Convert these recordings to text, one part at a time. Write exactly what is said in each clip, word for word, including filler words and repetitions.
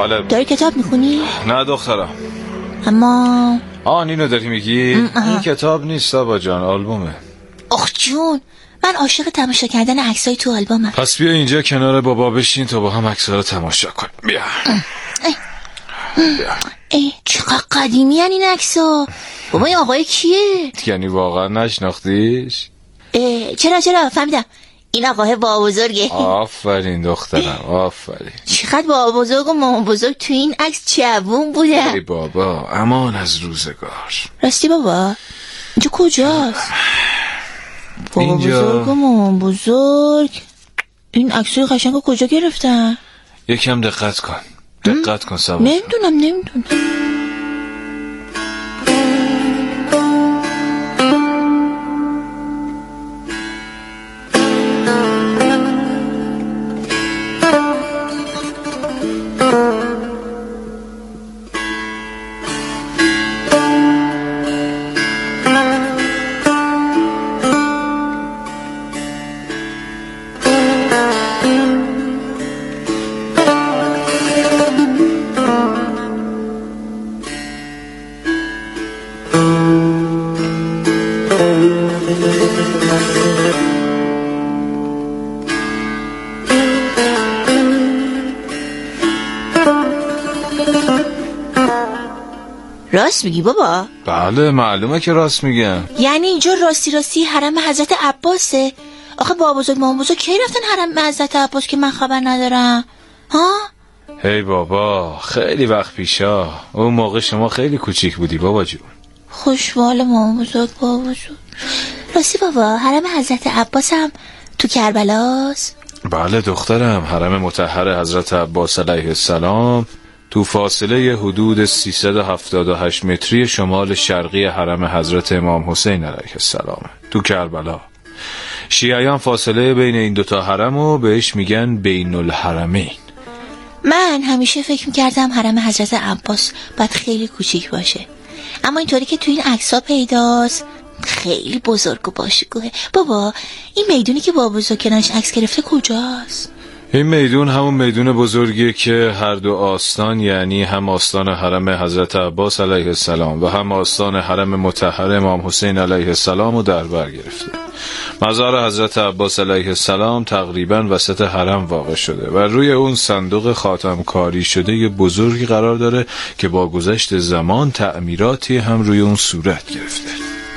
بله. داری کتاب میخونی؟ نه دخترم. اما آن اینو داری میگی؟ این کتاب نیست بابا جان، آلبومه. آخ جون، من عاشق تماشا کردن عکسای تو آلبومم. پس بیا اینجا کنار بابا بشین تا با هم عکس‌ها رو تماشا کنیم. بیا. بیا. ای چقدر قدیمی هن این عکس‌ها. بابا این آقای کیه؟ یعنی واقعا نشناختیش؟ چرا چرا فهمیدم این آقای بابا بزرگه. آفرین دخترم، آفرین. چقدر بابا بزرگ و مامان بزرگ تو این عکس جوون بوده. ای بابا امان از روزگار. راستی بابا اینجا کجاست؟ بابا اینجا... بزرگ و مامان بزرگ. این عکسای قشنگو کجا گرفتن؟ یکم دقت کن، دقت کن سبا. نمیدونم نمیدونم راست میگی بابا؟ بله معلومه که راست میگم. یعنی اینجا راستی راستی حرم حضرت عباسه؟ آخه بابا بزرگ مامان بزرگ کی رفتن حرم حضرت عباس که من خبر ندارم؟ ها؟ هی بابا خیلی وقت پیشا، اون موقع شما خیلی کوچیک بودی بابا جون. خوشوال مامان بزرگ بابا بزرگ. راستی بابا حرم حضرت عباس هم تو کربلاست؟ بله دخترم، حرم مطهر حضرت عباس علیه السلام تو فاصله حدود سیصد و هفتاد و هشت متری شمال شرقی حرم حضرت امام حسین علیه السلام تو کربلا. شیعیان فاصله بین این دوتا حرمو بهش میگن بین الحرمین. من همیشه فکر میکردم حرم حضرت عباس باید خیلی کوچیک باشه، اما اینطوری که تو این عکس‌ها پیداست خیلی بزرگ و باشکوهه. بابا این میدونی که بابا بزرگ کنارش عکس گرفته کجاست؟ این میدون همون میدون بزرگیه که هر دو آستان، یعنی هم آستان حرم حضرت عباس علیه السلام و هم آستان حرم مطهر امام حسین علیه السلام رو در بر گرفته. مزار حضرت عباس علیه السلام تقریبا وسط حرم واقع شده و روی اون صندوق خاتم کاری شده یه بزرگی قرار داره که با گذشت زمان تعمیراتی هم روی اون صورت گرفته.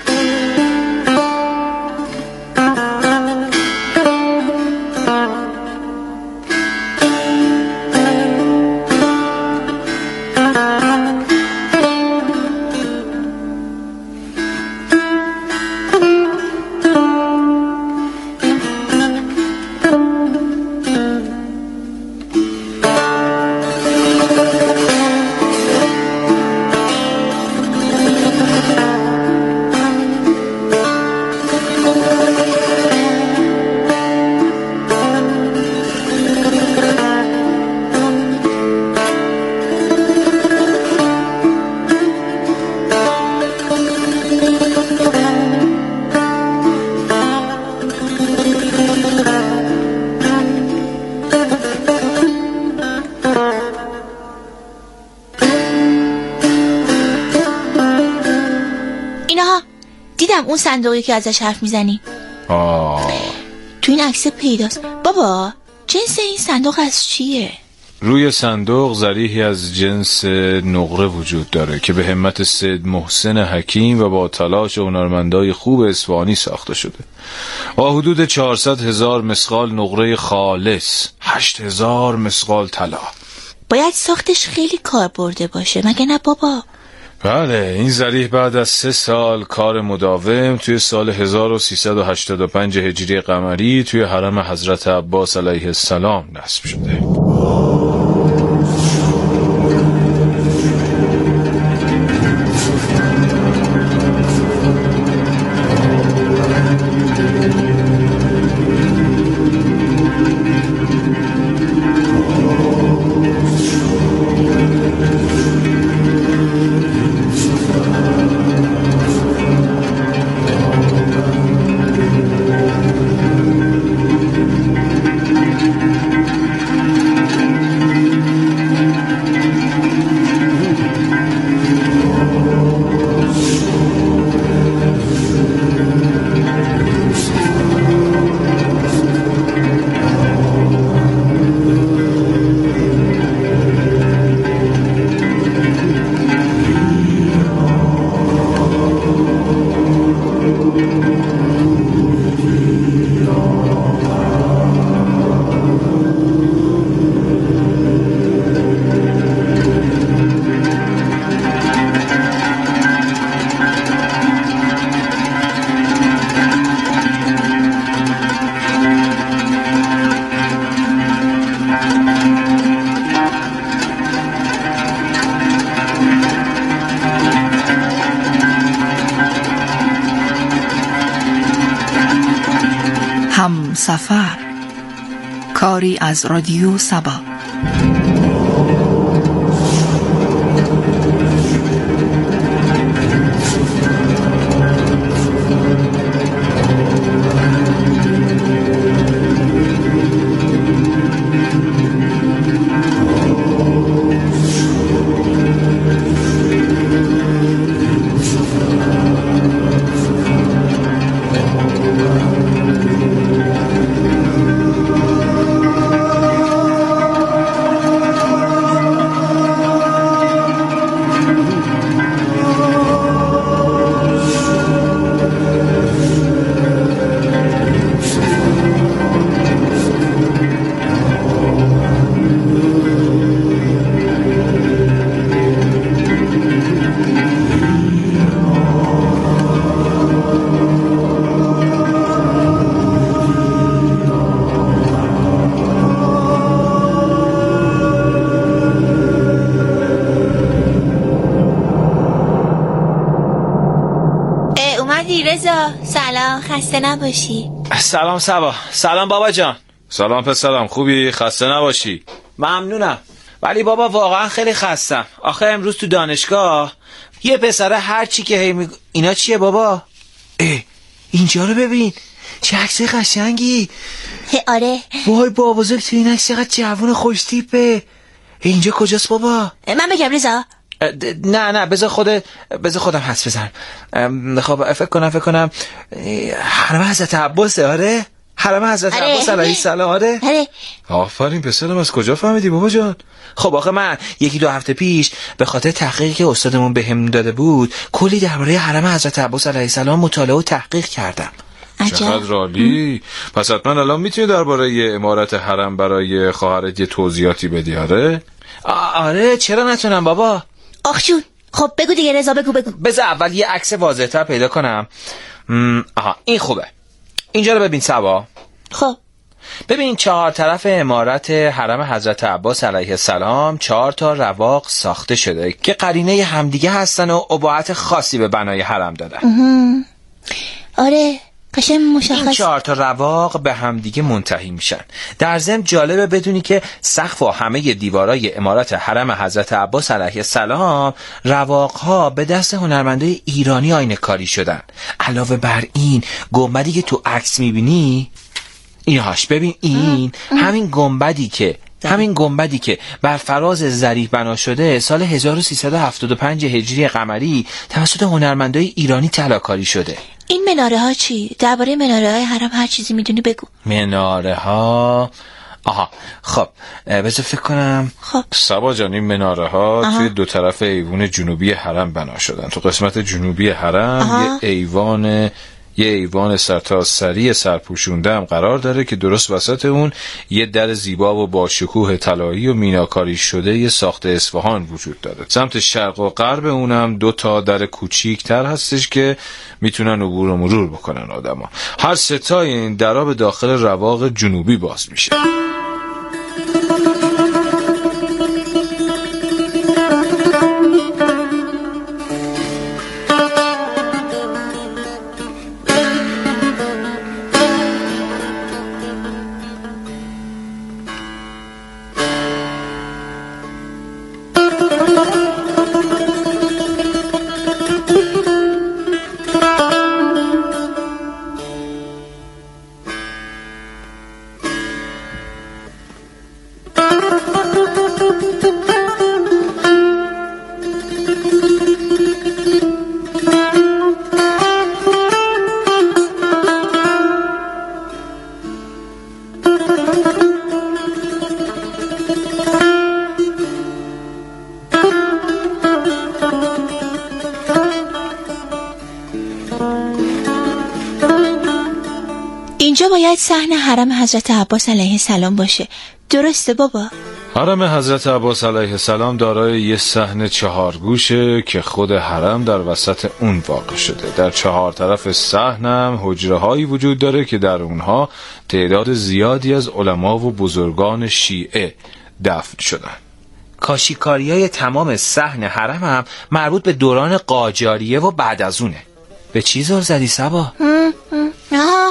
اون صندوقی که ازش حرف میزنی آه. تو این عکس پیداست. بابا جنس این صندوق از چیه؟ روی صندوق ذریحی از جنس نقره وجود داره که به همت سید محسن حکیم و با تلاش هنرمندای خوب اصفهانی ساخته شده. با حدود چهارصد هزار مسقال نقره خالص، هشت هزار مسقال طلا. باید ساختش خیلی کار برده باشه مگه نه بابا؟ بله، این ذریح بعد از سه سال کار مداوم توی سال هزار و سیصد و هشتاد و پنج هجری قمری توی حرم حضرت عباس علیه السلام نصب شده. هم سفر. کاری از رادیو سبا. رضا سلام، خسته نباشی. سلام سبا. سلام بابا جان. سلام پسرم، خوبی؟ خسته نباشی. ممنونم، ولی بابا واقعا خیلی خستم. آخه امروز تو دانشگاه یه پسره هر چی که هی میگو... اینا چیه بابا؟ اه اینجا رو ببین، چه عکس قشنگی. آره وای بابا بزرگ، تو این عکس چقدر جوون خوش تیپه. اینجا کجاست بابا؟ من بگم رضا؟ نه نه بذار خود بذار خودم حدس بزنم. خب فکر کنم فکر کنم حرم حضرت عباسه. آره حرم حضرت آره. عباس علیه السلام. آره آره آفرین پسرم، از کجا فهمیدی بابا جان؟ خب آخه من یکی دو هفته پیش به خاطر تحقیقی که استادمون بهم داده بود کلی درباره حرم حضرت عباس علیه السلام مطالعه و تحقیق کردم. چقدر عالی. پس حتما الان میتونی درباره عمارت حرم برای خواهرت یه توضیحاتی بدی. آره آره چرا نتونم بابا؟ آخ جون، خب بگو دیگه رضا، بگو بگو. بذار اول یه عکس واضح‌تر پیدا کنم. آها این خوبه. اینجا رو ببین سبا. خب ببین چهار طرف عمارت حرم حضرت عباس علیه السلام چهار تا رواق ساخته شده که قرینه همدیگه هستن و اباعت خاصی به بنای حرم دادن. آره قشنگ مشخص. این چهار تا رواق به همدیگه منتهی میشن. در ضمن جالبه بدونی که سقف و همه دیوارای عمارت حرم حضرت عباس علیه السلام رواق‌ها به دست هنرمندای ایرانی آینه کاری شدن. علاوه بر این گنبدی که تو عکس میبینی اینهاش، ببین این همین گنبدی که همین گنبدی که بر فراز ظریف بنا شده سال هزار و سیصد و هفتاد و پنج هجری قمری توسط هنرمندای ایرانی طلاکاری شده. این مناره ها چی؟ درباره مناره های حرم هر چیزی میدونی بگو. مناره ها آها خب بذار فکر کنم. خب سبا جان، این مناره ها توی دو طرف ایوان جنوبی حرم بنا شدن. تو قسمت جنوبی حرم آها. یه ایوان یه ایوان سرتاسری سرپوشونده هم قرار داره که درست وسط اون یه در زیبا و با شکوه طلایی و میناکاری شده یه ساخت اصفهان وجود داره. سمت شرق و غرب اونم دو تا در کوچیک‌تر هستش که میتونن عبور و مرور بکنن آدما. هر سه تا این درا به داخل رواق جنوبی باز میشه. اینجا باید صحن حرم حضرت عباس علیه السلام باشه، درسته بابا؟ حرم حضرت عباس علیه السلام دارای یه صحن چهار گوشه که خود حرم در وسط اون واقع شده. در چهار طرف صحنم حجره هایی وجود داره که در اونها تعداد زیادی از علما و بزرگان شیعه دفن شدن. کاشیکاریای تمام صحن حرم هم مربوط به دوران قاجاریه و بعد از اونه. به چی زل زدی سبا؟ آها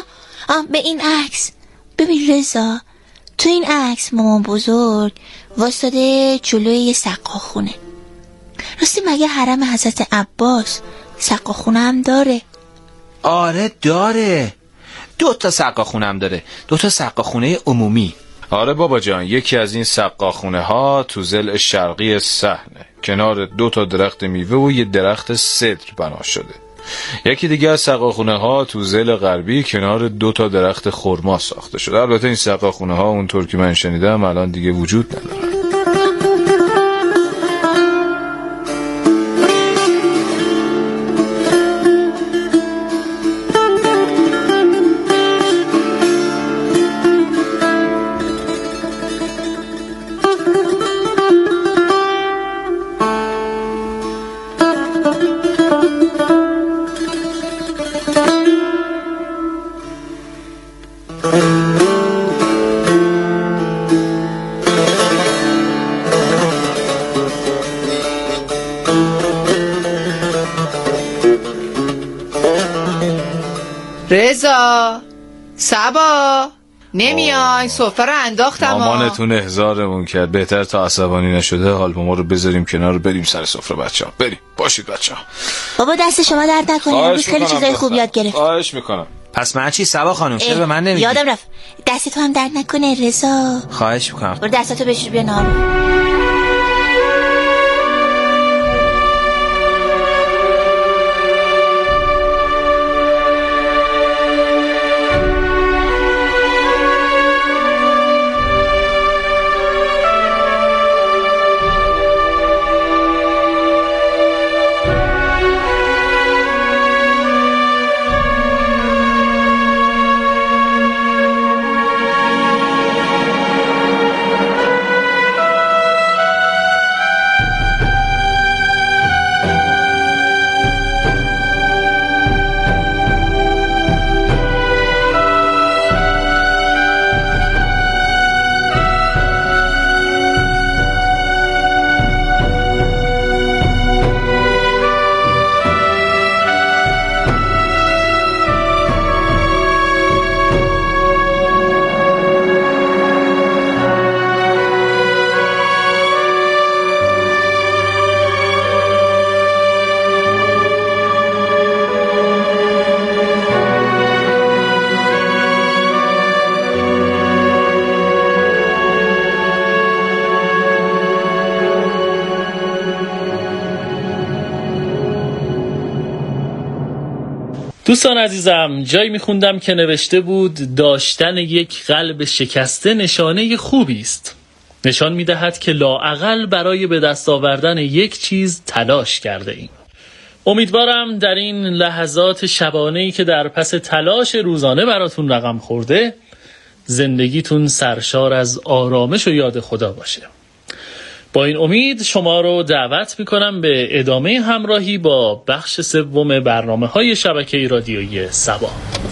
آه به این عکس ببین رضا، تو این عکس مامان بزرگ واسطه جلوی یه سقاخونه. راستی مگه حرم حضرت عباس سقاخونه هم داره؟ آره داره، دو تا سقاخونه هم داره، دو تا سقاخونه عمومی. آره بابا جان، یکی از این سقاخونه ها تو ضلع شرقی صحنه، کنار دو تا درخت میوه و یه درخت سدر بنا شده. یکی دیگه از سقاخونه ها تو ضلع غربی کنار دو تا درخت خرما ساخته شده. البته این سقاخونه ها اونطور که من شنیدم الان دیگه وجود نداره. رضا، صبا، نمیای؟ سفره رو انداختم. مامانتون احضارمون کرد، بهتر تا عصبانی نشده حال ما رو بذاریم کنار، بریم سر سفره بچه ها. بریم، باشید بچه ها. بابا دست شما درد نکنه، امروز خیلی چیزای خوب یاد گرفت. خواهش میکنم. پس من چی صبا خانم؟ چرا به من نمیگی؟ یادم رفت، دست تو هم درد نکنه رضا. خواهش میکنم. برو دستاتو بشور بیا نارو. دوستان عزیزم، جایی میخوندم که نوشته بود داشتن یک قلب شکسته نشانه خوبی است. نشان میدهد که لااقل برای به دست آوردن یک چیز تلاش کرده ایم. امیدوارم در این لحظات شبانه‌ای که در پس تلاش روزانه براتون رقم خورده، زندگیتون سرشار از آرامش و یاد خدا باشه. با این امید شما رو دعوت میکنم به ادامه همراهی با بخش سوم برنامه‌های شبکه رادیویی سبا.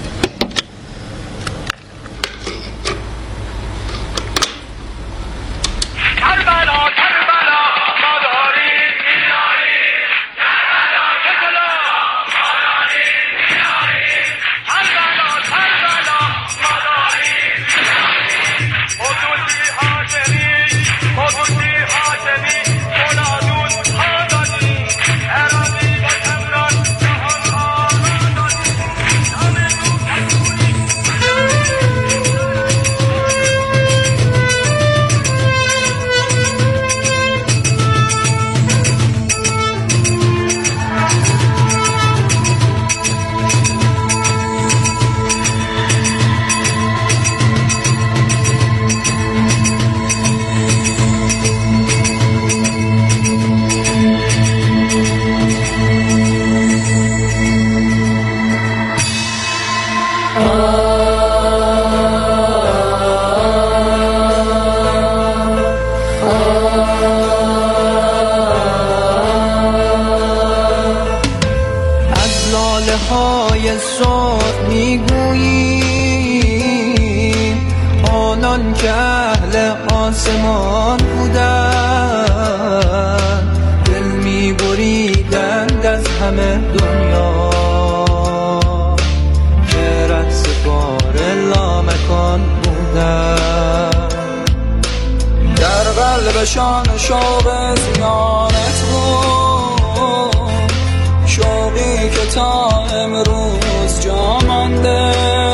های صبح میگوییم آنان که اهل آسمان بودن، دل میبریدند از همه دنیا که رقص بار کردم، در قلبشان شوق زیانت بود، شوقی که تا امروز جا مانده،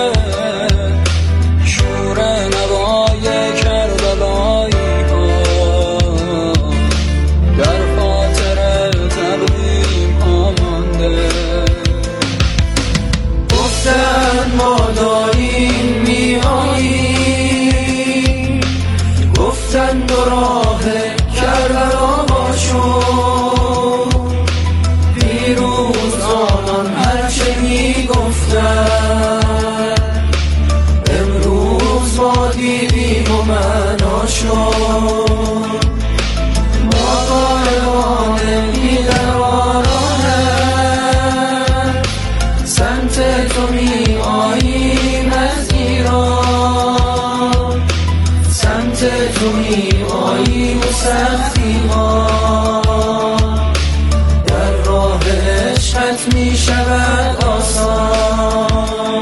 شور نوای کربلایی ها در خاطر تقویم ها مانده. گفتن ما داریم میاییم، گفتن دو راه کربلا باشون، پیروز آنان هرچه میگفتن، امروز ما دیدیم و معنا شد. ما قایقان بی‌قرارانه، سمت تو می آییم از ایران، سمت تو می آییم و سختی ها در راه عشقت می شود آسان.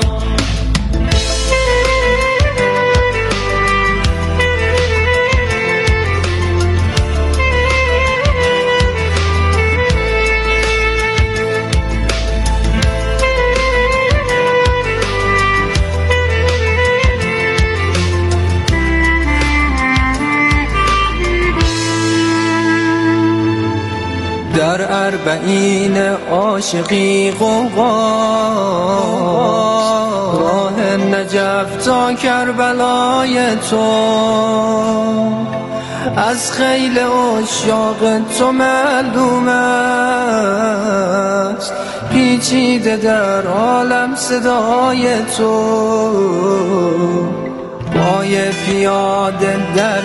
در اربعین عاشقی غوغا، راه نجف تا کربلای تو، از خیل عشاق تو معلوم است، پیچیده در عالم صدای تو. پای پیاده در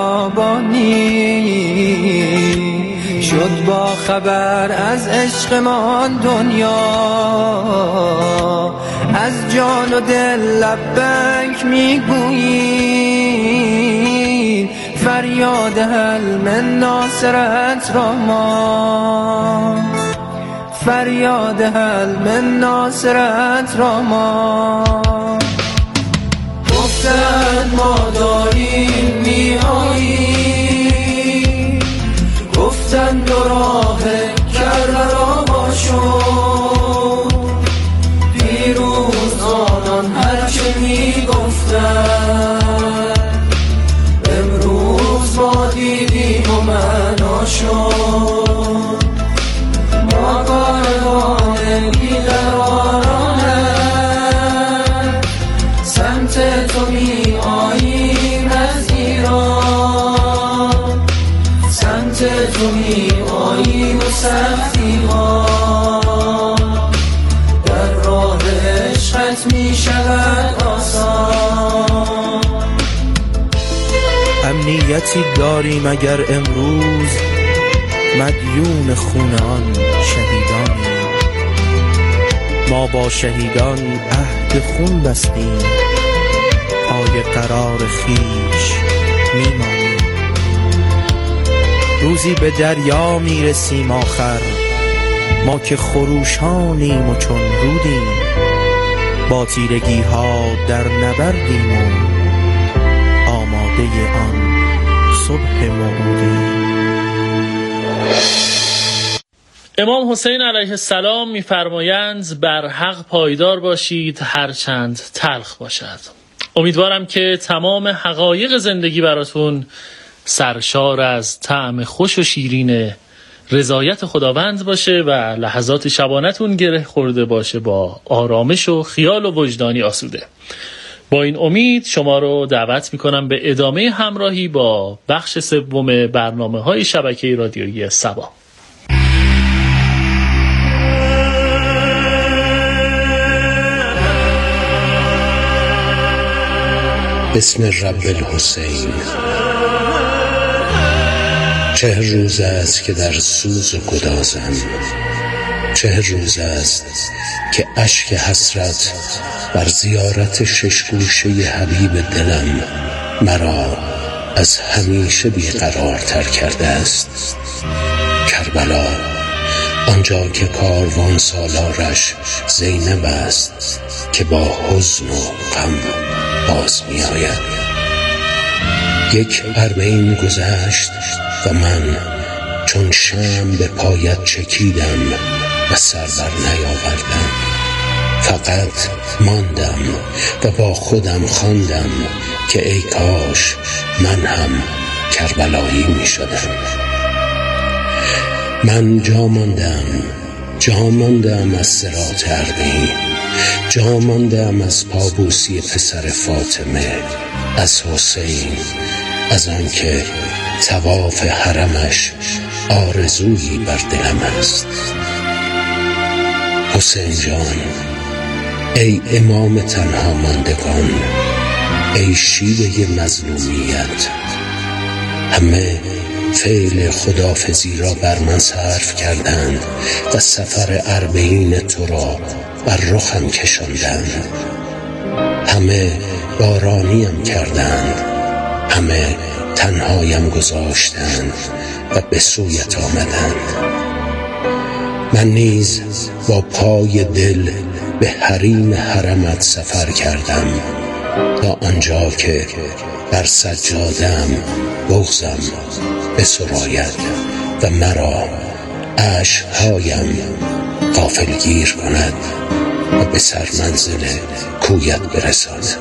بیابانی شد با خبر از عشقمان دنیا، از جان و دل لبک میگوییم، فریاد هل من ناصرت را ما، فریاد هل من ناصرت را ما. گفتن ما داریم میاییم، گفتن دو راه کربلا باشون، پیروز آنان هرچه میگفتن، امروز ما دیدیم و معنا شد. ما قایقان بی‌قرارانه، سمت تو می آییم از ایران، سمت تو می آییم و سختی ها در راه عشقت می شود آسان. امنیتی داریم اگر امروز مدیون خون آن شهیدانیم، ما با شهیدان عهد خون بستیم، پای قرار خیش میمانیم. روزی به دریا میرسیم آخر، ما که خروشانیم و چون رودیم، با تیرگی ها در نبردیم و آماده آن صبح موعودیم. امام حسین علیه السلام می‌فرمایند بر حق پایدار باشید هرچند تلخ باشد. امیدوارم که تمام حقایق زندگی براتون سرشار از طعم خوش و شیرین رضایت خداوند باشه و لحظات شبانتون گره خورده باشه با آرامش و خیال و وجدانی آسوده. با این امید شما رو دعوت میکنم به ادامه همراهی با بخش سوم برنامه‌های شبکه رادیویی سبا. بسم رب الحسین. چه روز است که در سوز و گدازم، چه روز است که اشک حسرت بر زیارت ششگوشه حبیب دلم مرا از همیشه بیقرارتر کرده است. کربلا، آنجا که کاروان سالارش زینب است که با حزن و غم باز می آید. یک اربعین گذشت و من چون شمع به پایت چکیدم و سر بر نیاوردم. فقط ماندم و با خودم خواندم که ای کاش من هم کربلایی می شدم. من جا ماندم، جا ماندم از صراط اربعین، جا ماندم از پابوسی پسر فاطمه، از حسین، از آن که طواف حرمش آرزویی بر دلم است. حسین جان، ای امام تنها ماندگان، ای شیوه مظلومیت، همه فعل خداحافظی را بر من صرف کردند و سفر اربعین تو را بر رخم کشاندند. همه بارانیم کردند، همه تنهایم گذاشتند و به سویت آمدند. من نیز با پای دل به حریم حرمت سفر کردم تا آنجا که بر سجاده‌ام بغضم بسراید و مرا اشک‌هایم غافلگیر کند و به سرمنزل کویت برساند.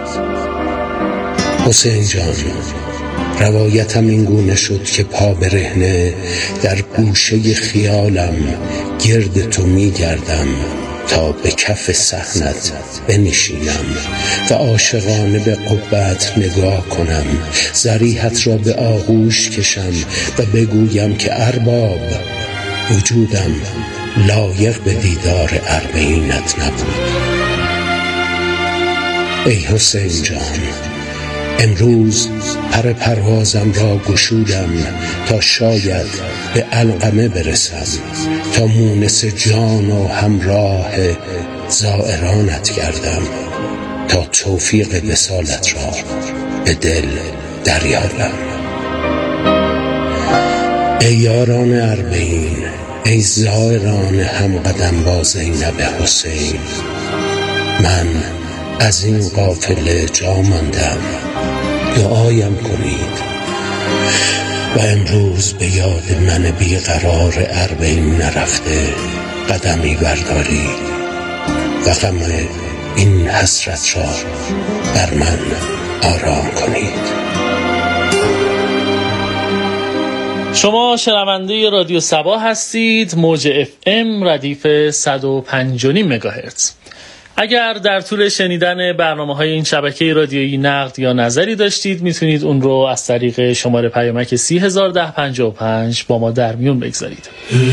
حسین جان، روایتم این گونه شد که پا برهنه در گوشه خیالم گرد تو می گردم تا به کف صحنت بنشینم و عاشقانه به قبت نگاه کنم، ضریحت را به آغوش کشم و بگویم که ارباب، وجودم لایق به دیدار اربعینت نبود. ای حسین جان، امروز پر پروازم را گشودم تا شاید به علقمه برسم، تا مونس جان و همراه زائرانت گردم، تا توفیق وصالت را به دل دریابم. ای یاران اربعین، ای زائران همقدم با زینب حسین، من از این قافله جا ماندم، دعایم کنید و امروز به یاد من بیقرار اربعین نرفته قدمی بردارید و غم این حسرت را بر من آرام کنید. شما شنونده رادیو صبا هستید، موج اف ام ردیف صد و پنج و نیم مگاهرتز. اگر در طول شنیدن برنامه‌های این شبکه رادیویی نقد یا نظری داشتید، میتونید اون رو از طریق شماره پیامک سی هزار و ده پنجاه و پنج با ما در میون بگذارید.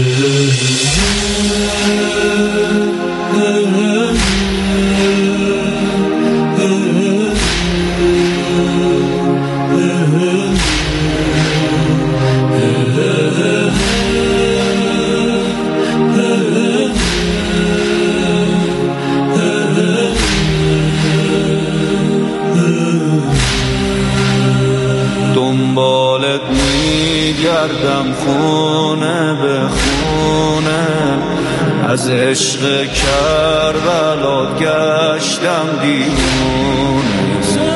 دنبالت میگردم خونه به خونه، از عشق کربلات گشتم دیوونه،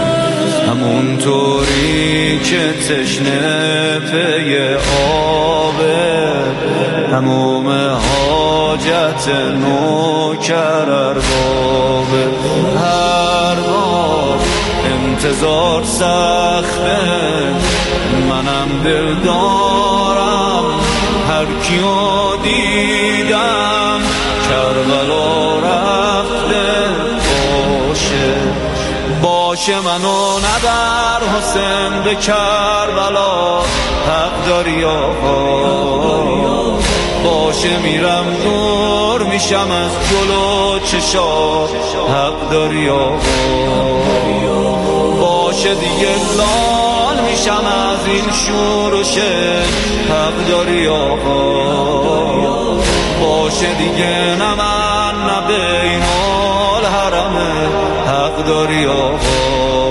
همونطوری که تشنه پی آبه، هموم حاجت نوکر اربابه. هر بار انتظار سخته، منم دل دارم هر کیو دیدم کربلا رفته باشه، باشه منو نبر حسین به کربلا، حق داری آقا، باشه میرم دور میشم از جلو چشات، حق داری آقا، باشه دیگه لال میشم از این شور و شر، حق داری آقا، باشه دیگه نه من نه بین الحرمه، حق داری آقا.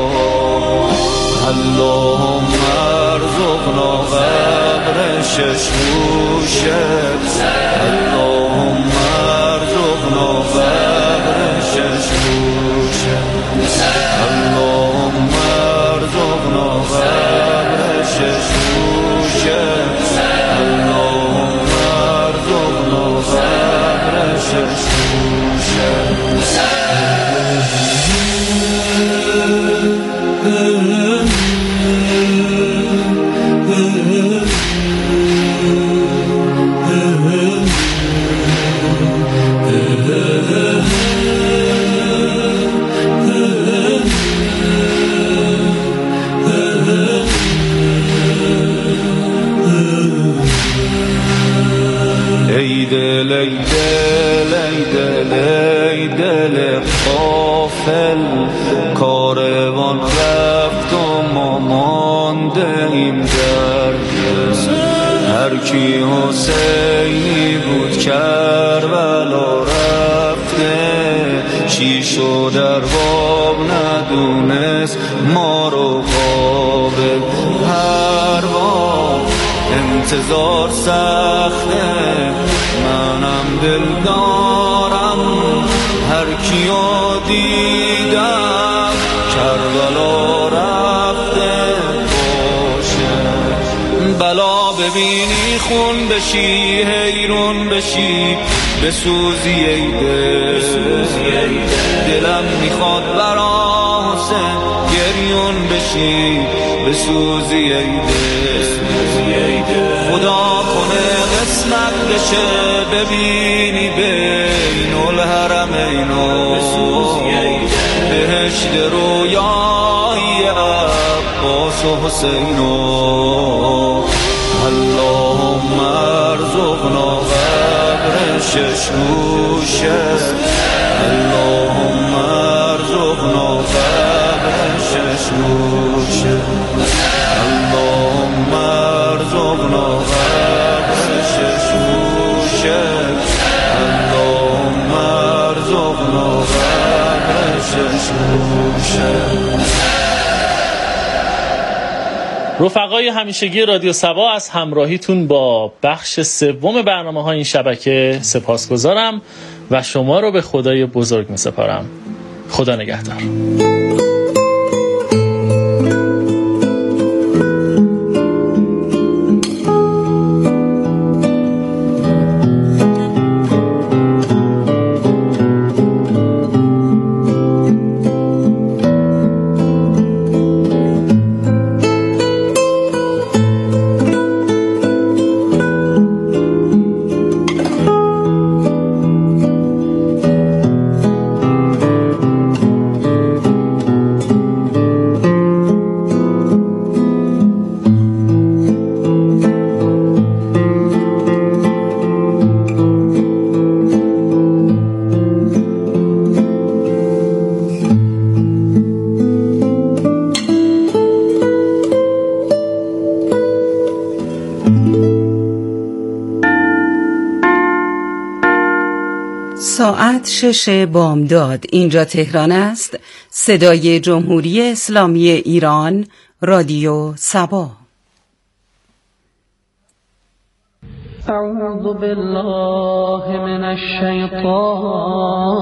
اللهم ارزقنا قبر شش گوشه، اللهم ارزقنا قبر شش گوشه، اللهم ای دل ای دل ای دل ای دل غافل، کاروان رفت و ما مانده ایم در دل. هر کی حسینی بود کربلا رفته، شیشو در باب ندونست ما رو قابل. هر بار انتظار سخته، منم دل دارم هر کیو دیدم کربلا رفته باشه. بلا ببینی خون بشی حیرون بشی بسوزی ای دل. دلم میخواد برا حسین گریون بشی بسوزی ای دل. خدا کنه قسمت بشه ببینی بین الحرمینو بهشت رویای عباس و حسینو. اللهم ارزقنا قبر شش گوشه، اللهم ارزقنا قبر شش گوشه، اللهم ارزقنا قبر شش گوشه، اللهم ارزقنا قبر شش گوشه. رفقای همیشگی رادیو سبا از همراهیتون با بخش سوم برنامه های این شبکه سپاسگزارم و شما رو به خدای بزرگ می سپارم. خدا نگهدار. ساعت شش بامداد. اینجا تهران است. صدای جمهوری اسلامی ایران، رادیو سبا. اعوذ بالله من الشیطان